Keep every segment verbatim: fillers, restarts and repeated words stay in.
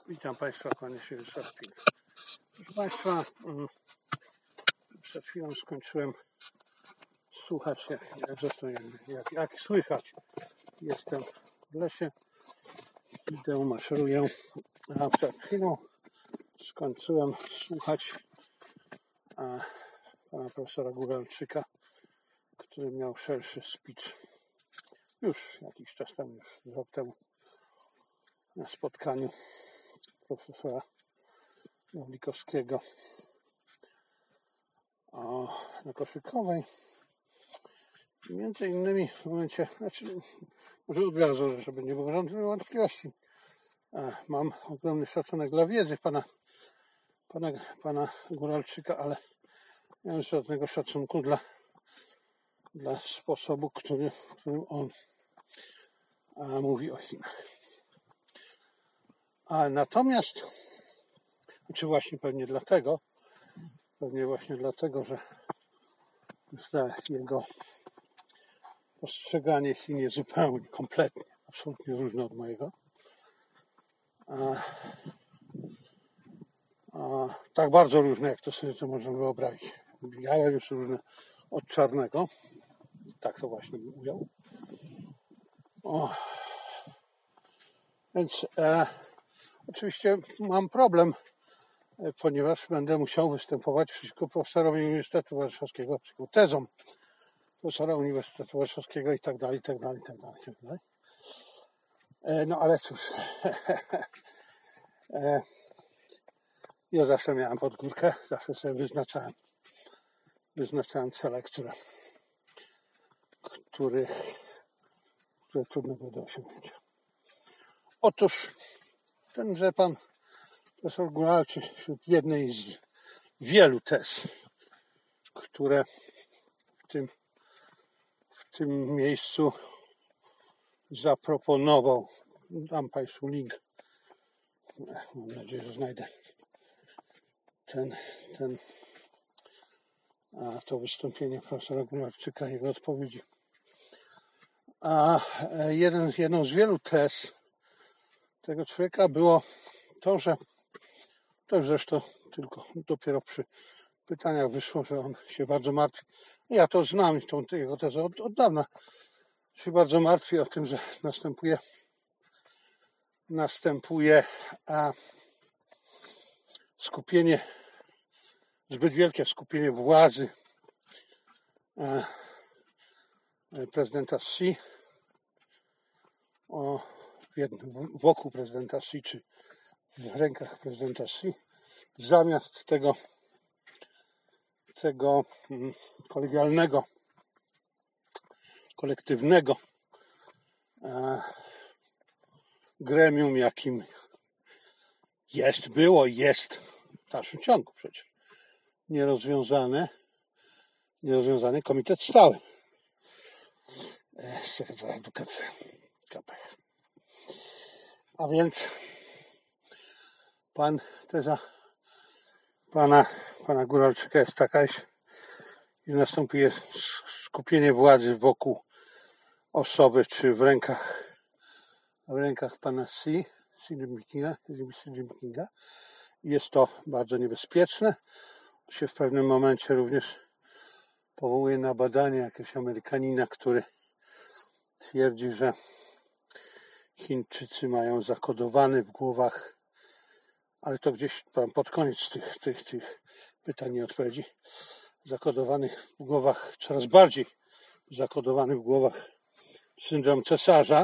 Witam Państwa, kłaniam się Wysocki. Proszę Państwa, przed chwilą skończyłem słuchać, jak, jak, zresztą jak, jak słychać, jestem w lesie, idę, maszeruję, a przed chwilą skończyłem słuchać a, pana profesora Góralczyka, który miał szerszy speech już jakiś czas temu, już rok temu, na spotkaniu profesora Pawlikowskiego na Koszykowej. Między innymi w momencie, znaczy może od razu, żeby nie było żadnych wątpliwości, mam ogromny szacunek dla wiedzy pana, pana, pana Góralczyka, ale nie mam żadnego szacunku dla, dla sposobu, który, w którym on a, mówi o Chinach. A natomiast, czy właśnie pewnie dlatego, pewnie właśnie dlatego, że, że jego postrzeganie Chin jest zupełnie, kompletnie, absolutnie różne od mojego. A, a, tak bardzo różne, jak to sobie to można wyobrazić. Białe już różne od czarnego. Tak to właśnie bym ujął. O. Więc e, oczywiście mam problem, e, ponieważ będę musiał występować przeciwko profesorowi Uniwersytetu Warszawskiego, przeciwko tezom profesora Uniwersytetu Warszawskiego i tak dalej, i tak dalej, i tak dalej, i tak dalej. E, no ale cóż, e, ja zawsze miałem pod górkę, zawsze sobie wyznaczałem, wyznaczałem cele, które, których, które trudno było do osiągnięcia. Otóż tenże pan profesor Góralczyk wśród jednej z wielu tez, które w tym, w tym miejscu zaproponował, dam Państwu link, mam nadzieję, że znajdę ten, ten a to wystąpienie profesora Góralczyka, jego odpowiedzi. A jeden, jedną z wielu tez tego człowieka było to, że to zresztą tylko dopiero przy pytaniach wyszło, że on się bardzo martwi. Ja to znam, tą jego tezę od, od dawna. Się bardzo martwi o tym, że następuje następuje a, skupienie, zbyt wielkie skupienie władzy a, prezydenta Xi o, w, wokół prezydenta Xi, czy w rękach prezydenta Xi, zamiast tego tego kolegialnego, kolektywnego e, gremium, jakim jest, było i jest w dalszym ciągu przecież nierozwiązane, nierozwiązany komitet stały e, Sekretarza Edukacji K P. A więc pan teza pana, pana Góralczyka jest taka, iż następuje skupienie władzy wokół osoby, czy w rękach w rękach pana Xi, Xi Jinpinga, Xi Jinpinga. Jest to bardzo niebezpieczne. Się w pewnym momencie również powołuje na badanie jakiegoś Amerykanina, który twierdzi, że Chińczycy mają zakodowany w głowach, ale to gdzieś tam pod koniec tych, tych, tych pytań i odpowiedzi, zakodowanych w głowach, coraz bardziej zakodowany w głowach syndrom cesarza.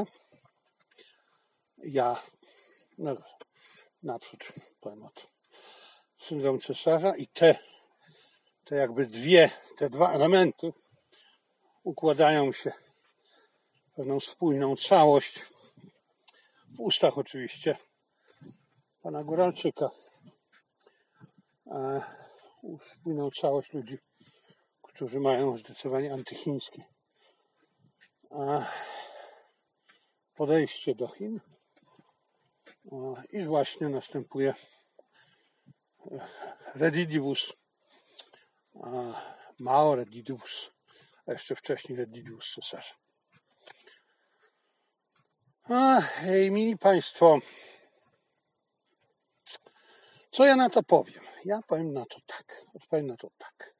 Ja no, naprzód powiem o tym. Syndrom cesarza i te, te jakby dwie, te dwa elementy układają się w pewną spójną całość, w ustach oczywiście pana Góralczyka, a spójną całość ludzi, którzy mają zdecydowanie antychińskie podejście do Chin. I właśnie następuje redidivus Mao, redidivus, a jeszcze wcześniej redidivus cesarza. A, hej, mili Państwo, Co ja na to powiem? Ja powiem na to tak. Odpowiem na to tak.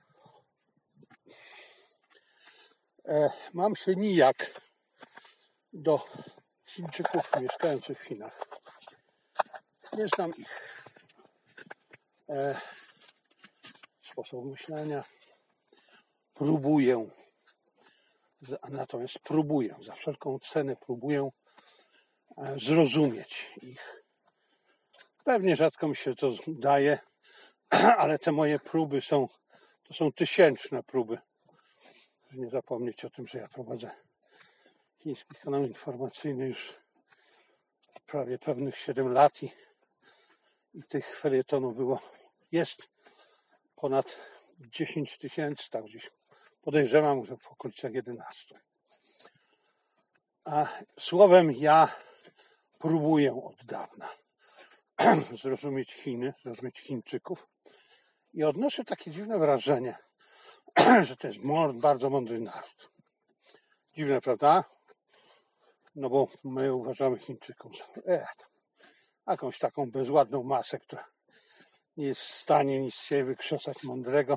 E, mam się nijak do Chińczyków mieszkających w Chinach. Nie znam ich e, sposobu myślenia. Próbuję, natomiast próbuję, za wszelką cenę próbuję e, zrozumieć ich. Pewnie rzadko mi się to daje, ale te moje próby są, to są tysięczne próby. Nie zapomnieć o tym, że ja prowadzę chiński kanał informacyjny już prawie pewnych siedem lat i, i tych felietonów było, jest ponad dziesięć tysięcy, tak gdzieś podejrzewam, że w okolicach jedenastu. A słowem ja próbuję od dawna zrozumieć Chiny, zrozumieć Chińczyków i odnoszę takie dziwne wrażenie, że to jest bardzo mądry naród. Dziwne, prawda? No bo my uważamy Chińczyków za e, jakąś taką bezładną masę, która nie jest w stanie nic się wykrzesać mądrego.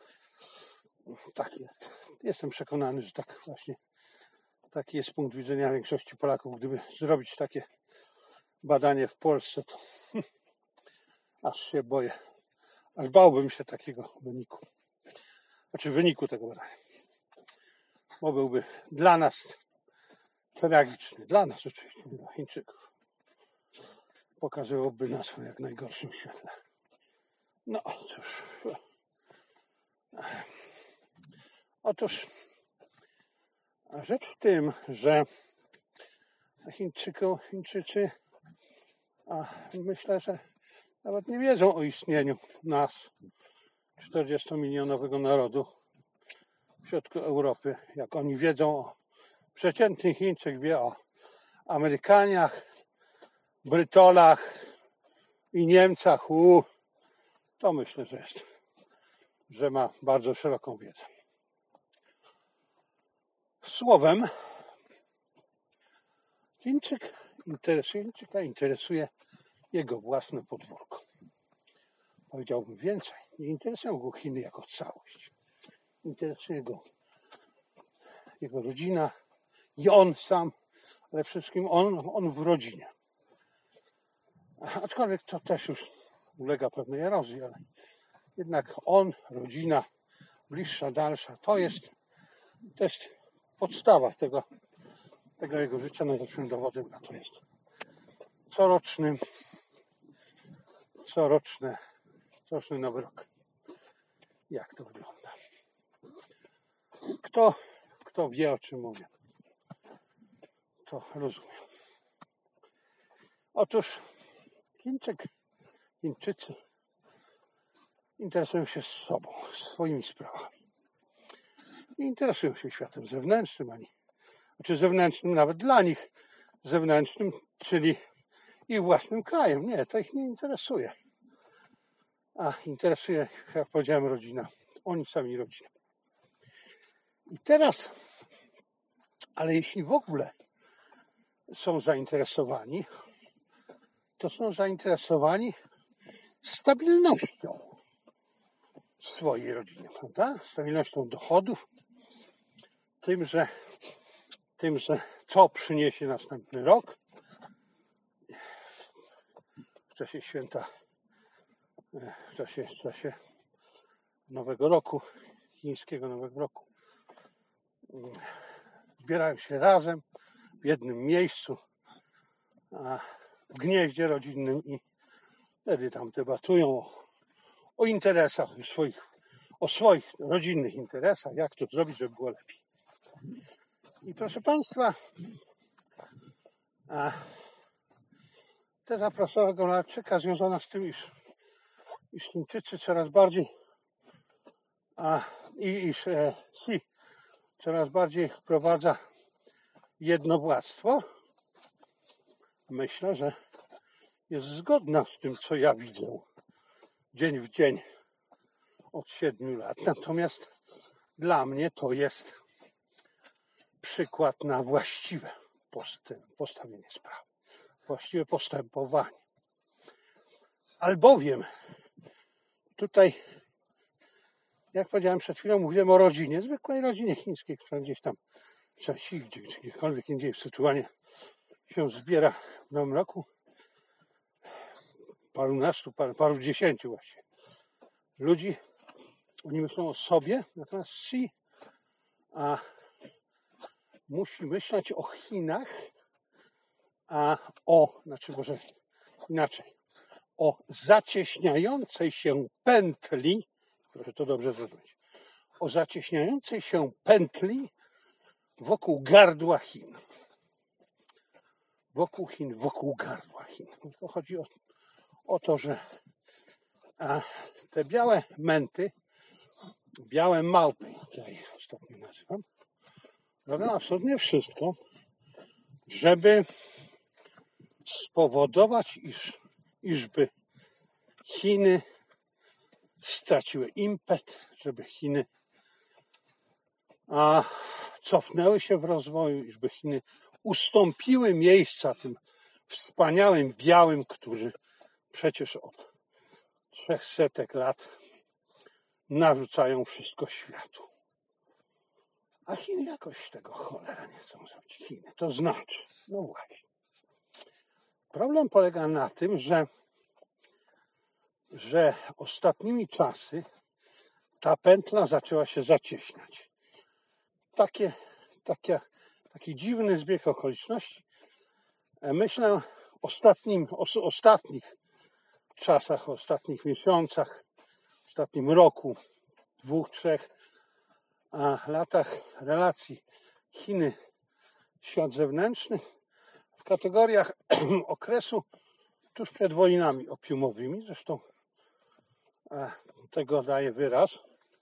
Tak jest. Jestem przekonany, że tak właśnie taki jest punkt widzenia większości Polaków. Gdyby zrobić takie badanie w Polsce, to aż się boję. Aż bałbym się takiego wyniku. Znaczy wyniku tego badania. Bo byłby dla nas tragiczny. Dla nas oczywiście, nie dla Chińczyków. Pokazywałby nas w jak najgorszym świetle. No cóż. Otóż rzecz w tym, że Chińczyków, Chińczycy a myślę, że nawet nie wiedzą o istnieniu nas, czterdziestomilionowego narodu w środku Europy. Jak oni wiedzą o przeciętny Chińczyk, wie o Amerykaniach, Brytolach i Niemcach, u, to myślę, że jest, że ma bardzo szeroką wiedzę. Słowem, Chińczyk interesuje, Chińczyka interesuje jego własne podwórko. Powiedziałbym więcej, nie interesują go Chiny jako całość. Interesuje go jego rodzina i on sam, ale przede wszystkim on, on w rodzinie. Aczkolwiek to też już ulega pewnej erozji, ale jednak on, rodzina, bliższa, dalsza, to jest, to jest podstawa tego, tego jego życia. Najlepszym dowodem na to jest coroczny, coroczny, coroczny Nowy Rok. Jak to wygląda? Kto, kto wie, o czym mówię, to rozumie. Otóż Chińczyk, Chińczycy interesują się sobą, swoimi sprawami. Nie interesują się światem zewnętrznym, ani czy zewnętrznym nawet dla nich, zewnętrznym, czyli ich własnym krajem. Nie, to ich nie interesuje. A interesuje, jak powiedziałem, rodzina. Oni sami rodzina. I teraz, ale jeśli w ogóle są zainteresowani, to są zainteresowani stabilnością w swojej rodzinie, prawda? Stabilnością dochodów, tym, że, tym, że co przyniesie następny rok. W czasie święta, w czasie, w czasie Nowego Roku, chińskiego Nowego Roku, zbierają się razem w jednym miejscu, w gnieździe rodzinnym i wtedy tam debatują o, o interesach swoich, o swoich rodzinnych interesach, jak to zrobić, żeby było lepiej. I proszę Państwa, teza profesora Goralczyka związana z tym, iż, iż Chińczycy coraz bardziej a, i iż e, Xi coraz bardziej wprowadza jednowładztwo, myślę, że jest zgodna z tym, co ja widzę dzień w dzień od siedmiu lat. Natomiast dla mnie to jest przykład na właściwe postawienie sprawy, właściwe postępowanie. Albowiem tutaj, jak powiedziałem przed chwilą, mówiłem o rodzinie, zwykłej rodzinie chińskiej, która gdzieś tam w Shaanxi, gdzie, czy gdziekolwiek indziej w Sytuanie się zbiera w nowym roku. Parunastu, paru, paru dziesięciu właśnie ludzi. Oni myślą o sobie, natomiast Xi a, musi myśleć o Chinach, a o, znaczy może inaczej, o zacieśniającej się pętli, proszę to dobrze zrozumieć, o zacieśniającej się pętli wokół gardła Chin. Wokół Chin, wokół gardła Chin. To chodzi o, o to, że a, te białe męty, białe małpy, jak je ostatnio nazywam, robią absolutnie wszystko, żeby spowodować, iż, iżby Chiny straciły impet, żeby Chiny a, cofnęły się w rozwoju, iżby Chiny ustąpiły miejsca tym wspaniałym białym, którzy przecież od trzech setek lat narzucają wszystko światu. A Chiny jakoś tego cholera nie chcą zrobić. Chiny, to znaczy, no właśnie. Problem polega na tym, że, że ostatnimi czasy ta pętla zaczęła się zacieśniać. Takie, takie, taki dziwny zbieg okoliczności. Myślę o ostatnim, o ostatnich czasach, o ostatnich miesiącach, w ostatnim roku, dwóch, trzech a latach relacji Chiny, świat zewnętrzny w kategoriach okresu tuż przed wojnami opiumowymi. Zresztą tego daje wyraz.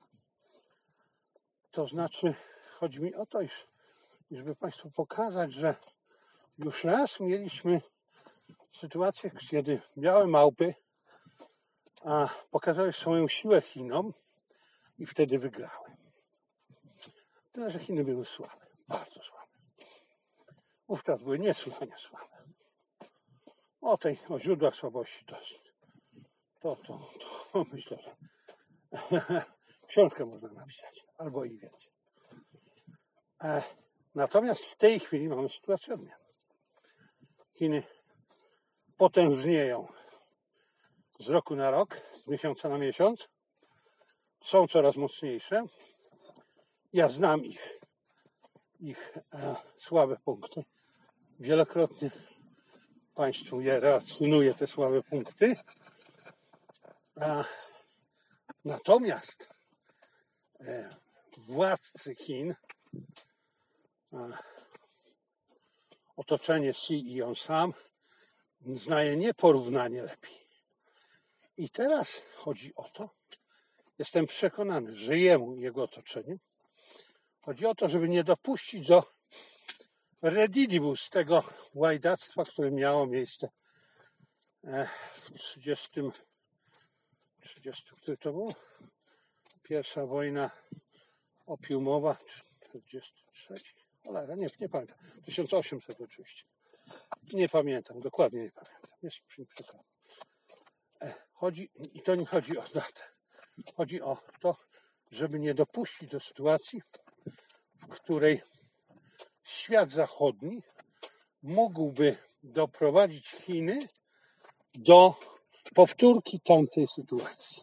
To znaczy, chodzi mi o to, iż, żeby Państwu pokazać, że już raz mieliśmy sytuację, kiedy białe małpy a, pokazały swoją siłę Chinom i wtedy wygrały. Tyle, że Chiny były słabe, bardzo słabe. Wówczas były niesłychanie słabe. O tej, o źródłach słabości to, to, to, to myślę, że książkę można napisać, albo i więcej. E, natomiast w tej chwili mamy sytuację odmienną. Chiny potężnieją z roku na rok, z miesiąca na miesiąc, są coraz mocniejsze. Ja znam ich, ich e, słabe punkty. Wielokrotnie Państwu je relacjonuję, te słabe punkty. A, natomiast e, władcy Chin, a, otoczenie Xi i on sam, znaje nieporównanie lepiej. I teraz chodzi o to, jestem przekonany, że jemu i jego otoczeniu chodzi o to, żeby nie dopuścić do redidivus tego łajdactwa, które miało miejsce w trzydziestym, trzydziestym, który to było? Pierwsza wojna opiumowa, czterdziesty trzeci, cholera, nie, nie pamiętam, tysiąc osiemset oczywiście. Nie pamiętam, dokładnie nie pamiętam, jest mi przykro. Chodzi, i to nie chodzi o datę, chodzi o to, żeby nie dopuścić do sytuacji, w której świat zachodni mógłby doprowadzić Chiny do powtórki tamtej sytuacji.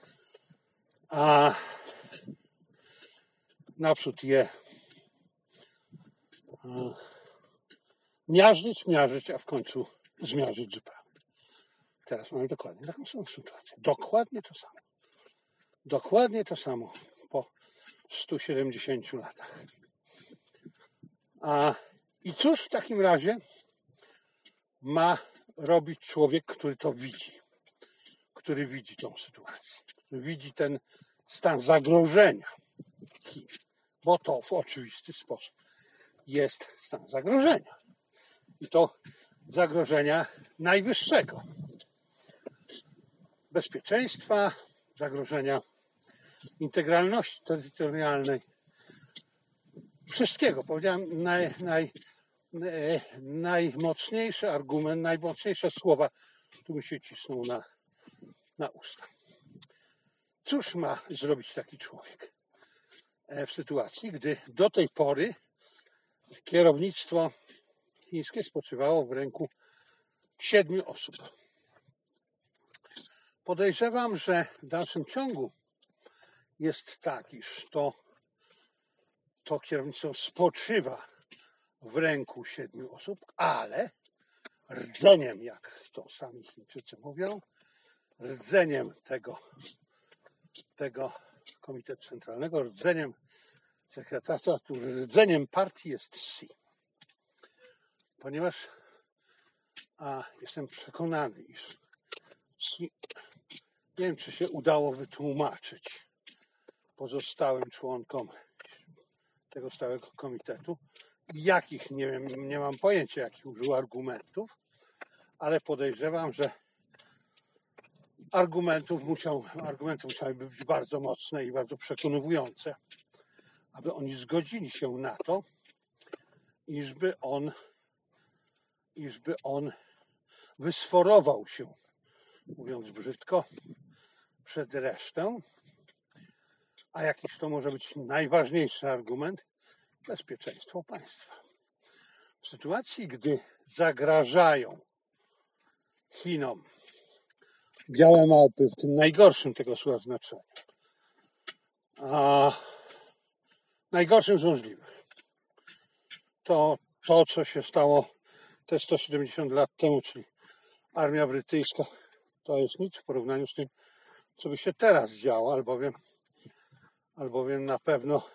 A naprzód je miażdżyć, miażdżyć, a w końcu zmiażdżyć zupełnie. Teraz mamy dokładnie taką samą sytuację. Dokładnie to samo. Dokładnie to samo po stu siedemdziesięciu latach. A i cóż w takim razie ma robić człowiek, który to widzi, który widzi tą sytuację, który widzi ten stan zagrożenia Chin, bo to w oczywisty sposób jest stan zagrożenia. I to zagrożenia najwyższego. Bezpieczeństwa, zagrożenia integralności terytorialnej, wszystkiego. Powiedziałem, naj, naj, najmocniejszy argument, najmocniejsze słowa tu mi się cisną na, na usta. Cóż ma zrobić taki człowiek w sytuacji, gdy do tej pory kierownictwo chińskie spoczywało w ręku siedmiu osób? Podejrzewam, że w dalszym ciągu jest tak, iż to, to kierownictwo spoczywa w ręku siedmiu osób, ale rdzeniem, jak to sami Chińczycy mówią, rdzeniem tego, tego Komitetu Centralnego, rdzeniem sekretariatu, rdzeniem partii jest Xi. Ponieważ a, jestem przekonany, iż Xi, nie wiem, czy się udało wytłumaczyć pozostałym członkom tego stałego komitetu, jakich, nie wiem, nie mam pojęcia, jakich użył argumentów, ale podejrzewam, że argumentów, musiał, argumenty musiały być bardzo mocne i bardzo przekonujące, aby oni zgodzili się na to, iżby on, iżby on wysforował się, mówiąc brzydko, przed resztę. A jakiż to może być najważniejszy argument? Bezpieczeństwo państwa. W sytuacji, gdy zagrażają Chinom białe małpy, w tym najgorszym tego słowa znaczeniu, a najgorszym z możliwych, to to, co się stało te sto siedemdziesiąt lat temu, czyli armia brytyjska, to jest nic w porównaniu z tym, co by się teraz działo, albowiem, albowiem na pewno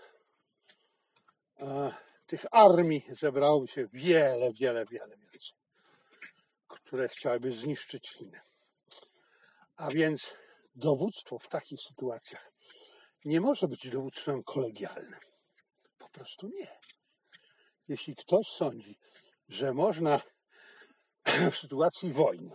e, tych armii zebrałoby się wiele, wiele, wiele więcej, które chciałyby zniszczyć Chiny. A więc dowództwo w takich sytuacjach nie może być dowództwem kolegialnym. Po prostu nie. Jeśli ktoś sądzi, że można w sytuacji wojny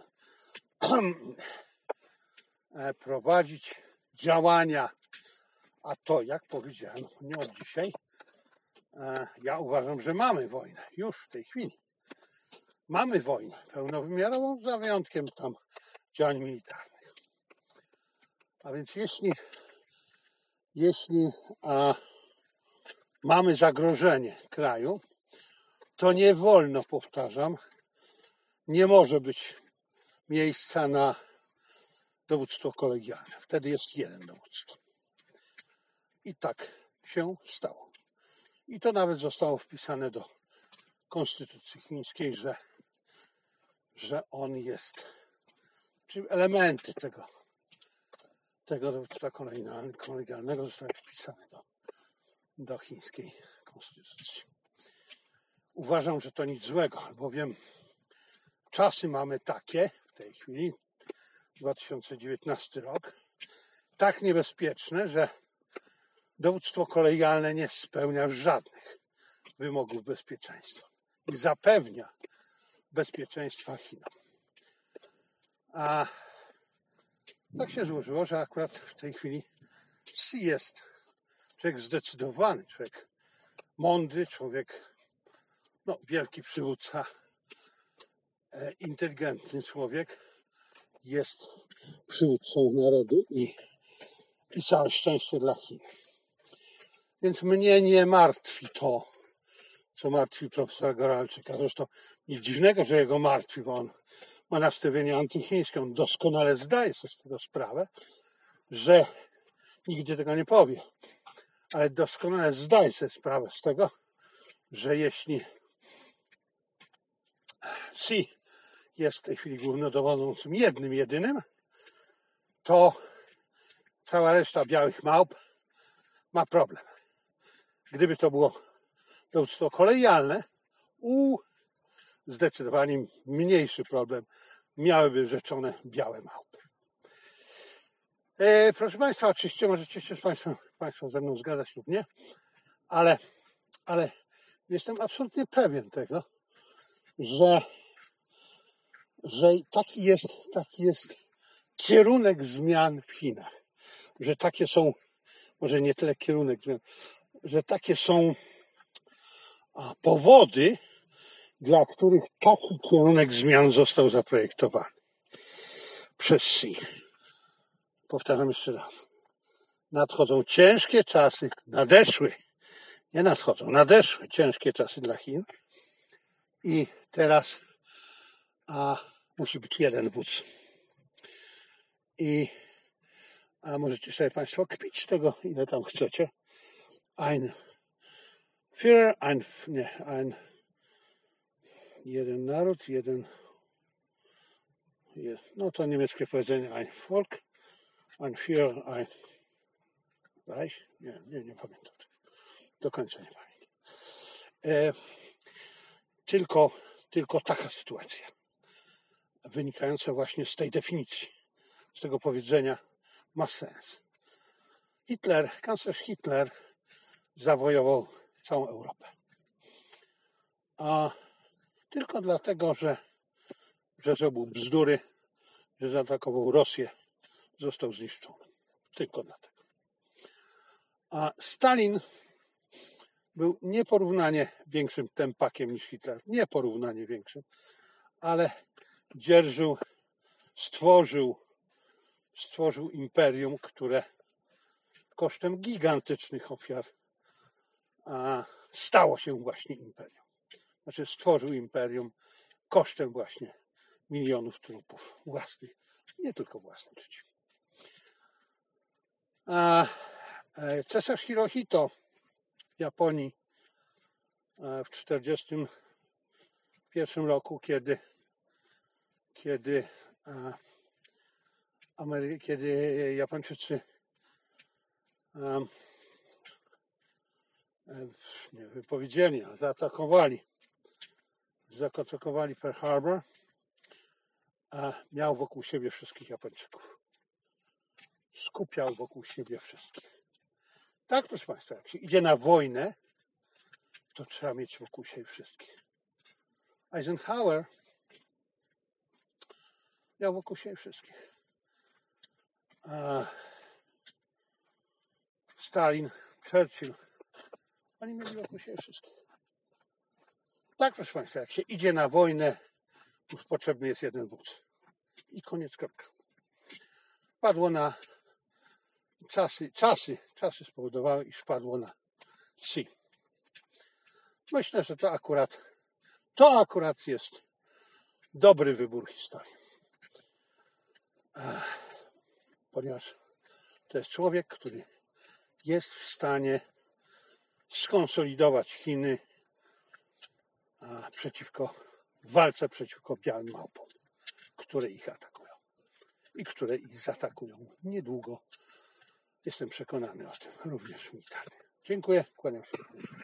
prowadzić działania, a to, jak powiedziałem, nie od dzisiaj, ja uważam, że mamy wojnę już w tej chwili. Mamy wojnę pełnowymiarową, za wyjątkiem tam działań militarnych. A więc jeśli, jeśli a, mamy zagrożenie kraju, to nie wolno, powtarzam, nie może być miejsca na dowództwo kolegialne. Wtedy jest jeden dowódca. I tak się stało. I to nawet zostało wpisane do konstytucji chińskiej, że, że on jest, czyli elementy tego, tego dowództwa kolegialnego zostały wpisane do, do chińskiej konstytucji. Uważam, że to nic złego, albowiem czasy mamy takie w tej chwili, dwa tysiące dziewiętnasty rok, tak niebezpieczne, że dowództwo kolegialne nie spełnia żadnych wymogów bezpieczeństwa i zapewnia bezpieczeństwa Chinom. A tak się złożyło, że akurat w tej chwili Xi jest człowiek zdecydowany, człowiek mądry, człowiek, no, wielki przywódca, e, inteligentny człowiek, jest przywódcą narodu i, i całe szczęście dla Chin. Więc mnie nie martwi to, co martwi profesora Goralczyka. Zresztą nic dziwnego, że jego martwi, bo on ma nastawienie antychińskie. On doskonale zdaje sobie z tego sprawę, że nigdy tego nie powie, ale doskonale zdaje sobie sprawę z tego, że jeśli Xi jest w tej chwili głównodowodzącym jednym, jedynym, to cała reszta białych małp ma problem. Gdyby to było dowództwo kolegialne, u zdecydowanie mniejszy problem miałyby rzeczone białe małpy. E, proszę Państwa, oczywiście możecie się z Państwem, Państwo ze mną zgadzać lub nie, ale, ale jestem absolutnie pewien tego, że, że taki jest, taki jest kierunek zmian w Chinach. Że takie są, może nie tyle kierunek zmian, że takie są a, powody, dla których taki kierunek zmian został zaprojektowany przez Xi. Powtarzam jeszcze raz. Nadchodzą ciężkie czasy, nadeszły, nie nadchodzą, nadeszły ciężkie czasy dla Chin i teraz a, musi być jeden wódz. I a możecie sobie Państwo kpić z tego, ile tam chcecie. Ein Führer, ein, nie, ein, jeden naród, jeden, no to niemieckie powiedzenie, ein Volk, ein Führer, ein Reich, nie, nie, nie pamiętam. Do końca nie pamiętam. E, tylko, tylko taka sytuacja, wynikająca właśnie z tej definicji, z tego powiedzenia, ma sens. Hitler, kanclerz Hitler zawojował całą Europę. A tylko dlatego, że, że zrobił bzdury, że zaatakował Rosję, został zniszczony. Tylko dlatego. A Stalin był nieporównanie większym tempakiem niż Hitler. Nieporównanie większym, ale dzierżył, stworzył, stworzył imperium, które kosztem gigantycznych ofiar a stało się właśnie imperium. Znaczy stworzył imperium kosztem właśnie milionów trupów własnych, nie tylko własnych przeciw. A cesarz Hirohito w Japonii w tysiąc dziewięćset czterdziestym pierwszym roku, kiedy kiedy, Amery- kiedy Japończycy um, nie wypowiedzieli, a zaatakowali zaatakowali Pearl Harbor, a miał wokół siebie wszystkich Japończyków. Skupiał wokół siebie wszystkich. Tak, proszę Państwa, jak się idzie na wojnę, to trzeba mieć wokół siebie wszystkich. Eisenhower miał wokół siebie wszystkich. A Stalin, Churchill, oni mieli wokół siebie wszystkich. Tak, proszę Państwa, jak się idzie na wojnę, już potrzebny jest jeden wódz. I koniec, kropka. Padło na czasy, czasy, czasy spowodowały, iż padło na C. Myślę, że to akurat, to akurat jest dobry wybór historii. Ponieważ to jest człowiek, który jest w stanie skonsolidować Chiny przeciwko w walce przeciwko białym małpom, które ich atakują i które ich zaatakują niedługo. Jestem przekonany o tym, również militarnie. Dziękuję, kłaniam się.